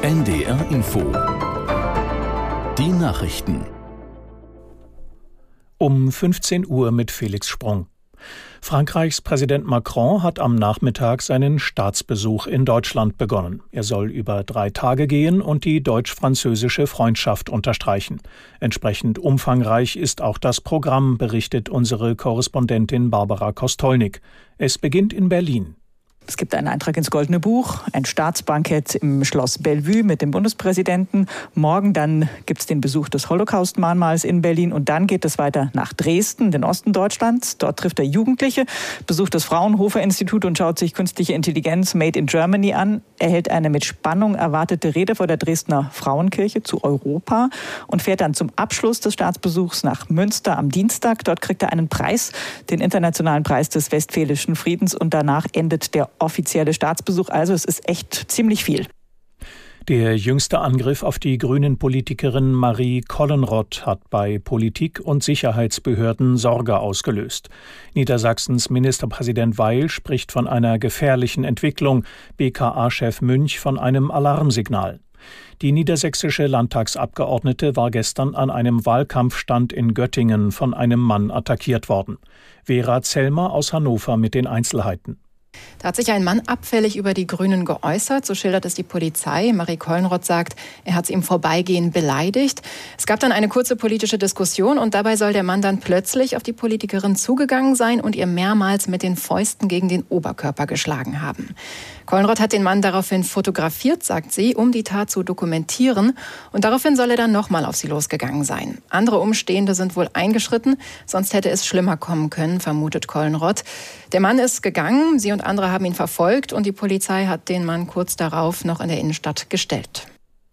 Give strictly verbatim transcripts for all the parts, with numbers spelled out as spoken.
N D R Info. Die Nachrichten. Um fünfzehn Uhr mit Felix Sprung. Frankreichs Präsident Macron hat am Nachmittag seinen Staatsbesuch in Deutschland begonnen. Er soll über drei Tage gehen und die deutsch-französische Freundschaft unterstreichen. Entsprechend umfangreich ist auch das Programm, berichtet unsere Korrespondentin Barbara Kostolnik. Es beginnt in Berlin. Es gibt einen Eintrag ins Goldene Buch, ein Staatsbankett im Schloss Bellevue mit dem Bundespräsidenten. Morgen dann gibt es den Besuch des Holocaust-Mahnmals in Berlin und dann geht es weiter nach Dresden, den Osten Deutschlands. Dort trifft er Jugendliche, besucht das Fraunhofer-Institut und schaut sich künstliche Intelligenz Made in Germany an. Er hält eine mit Spannung erwartete Rede vor der Dresdner Frauenkirche zu Europa und fährt dann zum Abschluss des Staatsbesuchs nach Münster am Dienstag. Dort kriegt er einen Preis, den Internationalen Preis des Westfälischen Friedens, und danach endet der offizielle Staatsbesuch. Also es ist echt ziemlich viel. Der jüngste Angriff auf die Grünen-Politikerin Marie Kollenroth hat bei Politik- und Sicherheitsbehörden Sorge ausgelöst. Niedersachsens Ministerpräsident Weil spricht von einer gefährlichen Entwicklung, B K A-Chef Münch von einem Alarmsignal. Die niedersächsische Landtagsabgeordnete war gestern an einem Wahlkampfstand in Göttingen von einem Mann attackiert worden. Vera Zellmer aus Hannover mit den Einzelheiten. Da hat sich ein Mann abfällig über die Grünen geäußert, so schildert es die Polizei. Marie Kollenroth sagt, er hat sie im Vorbeigehen beleidigt. Es gab dann eine kurze politische Diskussion und dabei soll der Mann dann plötzlich auf die Politikerin zugegangen sein und ihr mehrmals mit den Fäusten gegen den Oberkörper geschlagen haben. Kollenroth hat den Mann daraufhin fotografiert, sagt sie, um die Tat zu dokumentieren. Und daraufhin soll er dann nochmal auf sie losgegangen sein. Andere Umstehende sind wohl eingeschritten, sonst hätte es schlimmer kommen können, vermutet Kollenroth. Der Mann ist gegangen, sie und andere haben ihn verfolgt und die Polizei hat den Mann kurz darauf noch in der Innenstadt gestellt.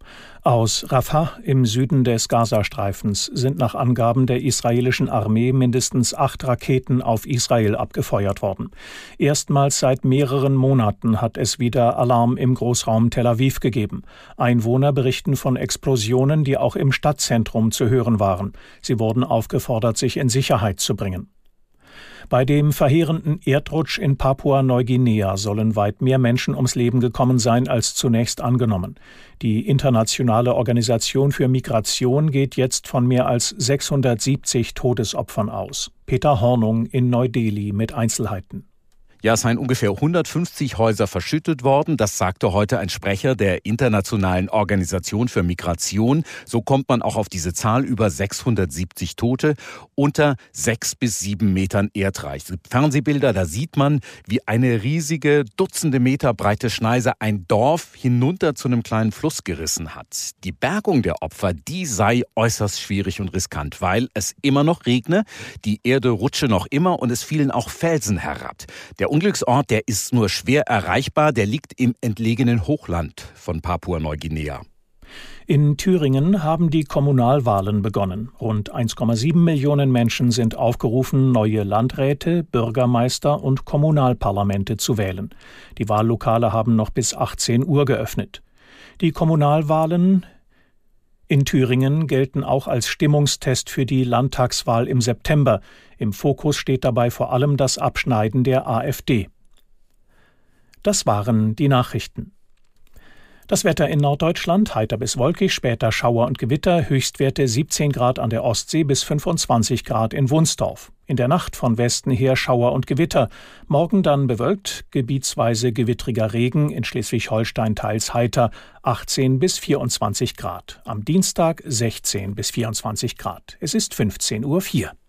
Aus Rafah im Süden des Gazastreifens sind nach Angaben der israelischen Armee mindestens acht Raketen auf Israel abgefeuert worden. Erstmals seit mehreren Monaten hat es wieder Alarm im Großraum Tel Aviv gegeben. Einwohner berichten von Explosionen, die auch im Stadtzentrum zu hören waren. Sie wurden aufgefordert, sich in Sicherheit zu bringen. Bei dem verheerenden Erdrutsch in Papua-Neuguinea sollen weit mehr Menschen ums Leben gekommen sein als zunächst angenommen. Die Internationale Organisation für Migration geht jetzt von mehr als sechshundertsiebzig Todesopfern aus. Peter Hornung in Neu-Delhi mit Einzelheiten. Ja, es seien ungefähr hundertfünfzig Häuser verschüttet worden. Das sagte heute ein Sprecher der Internationalen Organisation für Migration. So kommt man auch auf diese Zahl, über sechshundertsiebzig Tote unter sechs bis sieben Metern Erdreich. Fernsehbilder, da sieht man, wie eine riesige, dutzende Meter breite Schneise ein Dorf hinunter zu einem kleinen Fluss gerissen hat. Die Bergung der Opfer, die sei äußerst schwierig und riskant, weil es immer noch regne, die Erde rutsche noch immer und es fielen auch Felsen herab. Der Unglücksort, der ist nur schwer erreichbar, der liegt im entlegenen Hochland von Papua-Neuguinea. In Thüringen haben die Kommunalwahlen begonnen. Rund eins Komma sieben Millionen Menschen sind aufgerufen, neue Landräte, Bürgermeister und Kommunalparlamente zu wählen. Die Wahllokale haben noch bis achtzehn Uhr geöffnet. Die Kommunalwahlen in Thüringen gelten auch als Stimmungstest für die Landtagswahl im September. Im Fokus steht dabei vor allem das Abschneiden der AfD. Das waren die Nachrichten. Das Wetter in Norddeutschland, heiter bis wolkig, später Schauer und Gewitter, Höchstwerte siebzehn Grad an der Ostsee bis fünfundzwanzig Grad in Wunsdorf. In der Nacht von Westen her Schauer und Gewitter. Morgen dann bewölkt, gebietsweise gewittriger Regen, in Schleswig-Holstein teils heiter, achtzehn bis vierundzwanzig Grad. Am Dienstag sechzehn bis vierundzwanzig Grad. Es ist fünfzehn Uhr vier.